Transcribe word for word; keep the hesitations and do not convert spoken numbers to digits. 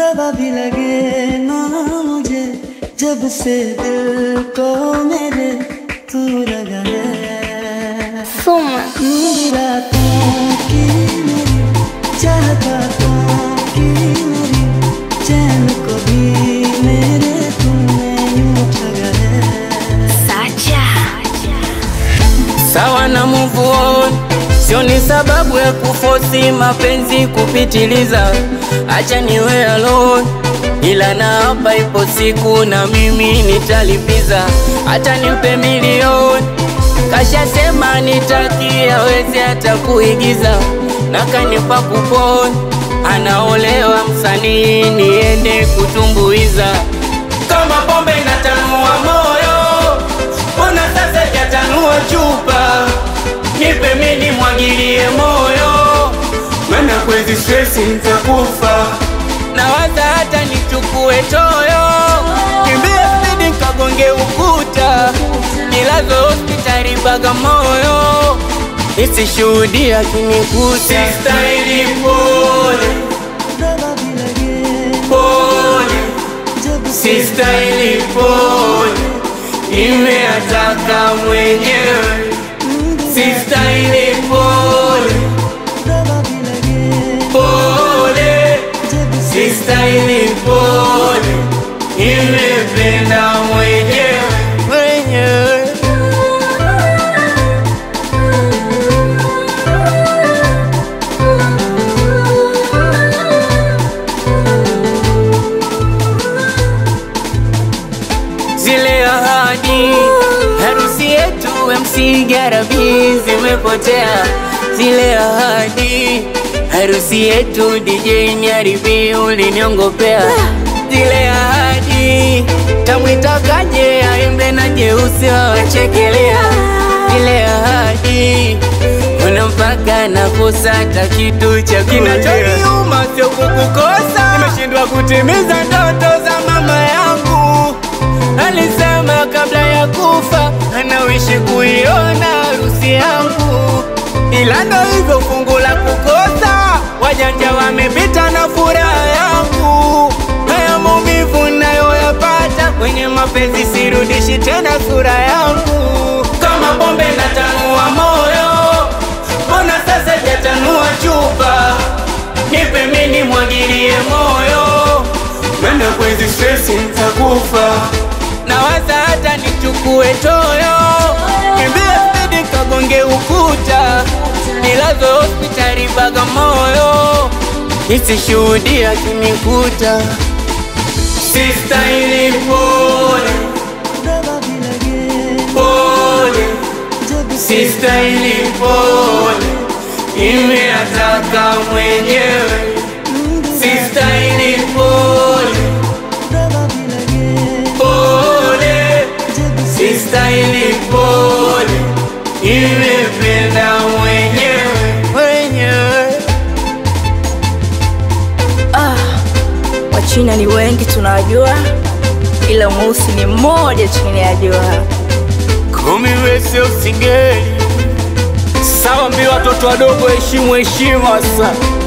दवा भी लगे ना मुझे जब से दिल को मेरे तू लगा है। Soma रातों की मेरी चाहता की मेरी चैन को भी मेरे तूने यूं ठगा है। Sacha Sawa na move on, sio ni sababu ya kufosi mapenzi kupitiliza. Acha niwe alone, ila na hapa ipo siku na mimi nitalipiza. Hata nimpe milioni, kasha sema nitaki hawezi hata kuigiza. Na kanipa kupon, anaolewa msanii niende kutumbuiza. Kama pombe inatanua moyo, mbona sasa jatanua chupa? Nipe mimi mwagilie moyo, maana kwezi stress nitakufa. Nawaza hata nichukue toyo, kimbie speed kagonge ukuta, nilazo hospitali Bagamoyo, nisishuhudia kinikuta. Sistahili pole pole, sistahili pole, nimeataka mwenyewe. Sistahili pole pole, sistahili pole, nimependa mwenyewe mwenyewe. Zile ahadi harusi yetu M C Garabi zimepotea. Zile ahadi harusi yetu D J Nyaribi uliniongopea. Zile ahadi tamwitakaje aimbe na jeusi wachekelea. Zile ahadi kuna mpaka nakosa hata kitu cha kinachoniuma sio kukukosa. Nimeshindwa kutimiza ndoto za mama yangu, alisema kabla ya kufa anawishi kuiona harusi yangu. Ila ndo hivyo fungu la kukosa, wajanja wamepita na furaha yangu. Haya maumivu nayoyapata kwenye mapenzi sirudishi tena sura yangu. Kama pombe natanua moyo, mbona sasa jatanua chupa? Nipe mimi mwagilie moyo, maana kwezi stress nitakufa. Nawaza hata nichukue toyo, kimbie speed kagonge ukuta, nilazo hospitali Bagamoyo, nisishuhudia kinikuta. Sistahili pole pole, sistahili pole, nimeataka mwenyewe. Sistahili pole pole, sistahili pole, nimependa mwenyewe mwenyewe. ah, Wachina ni wengi tunawajua, ila mweusi ni mmoja chini ya jua. Kumi wese usingeli sawa, mbi watoto wadogo heshimu heshima. Sasa